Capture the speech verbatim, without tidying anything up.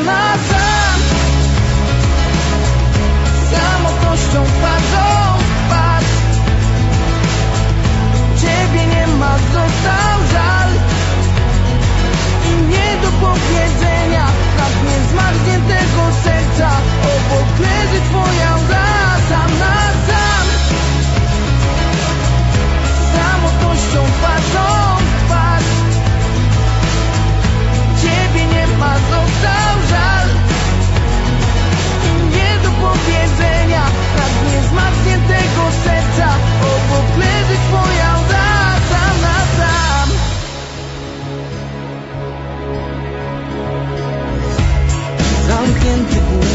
sam na sam, samotnością twarzą w twarz. Ciebie nie ma, został żal i nie do powiedzenia. Pragnie zmarzniętego serca, obok leży twoja łza. Sam na sam, samotnością twarzą w twarz. Ciebie nie ma, został żal i nie do powiedzenia. Pragnie zmarzniętego serca, obok leży twoja łza. Sam na sam. Zamknięty głos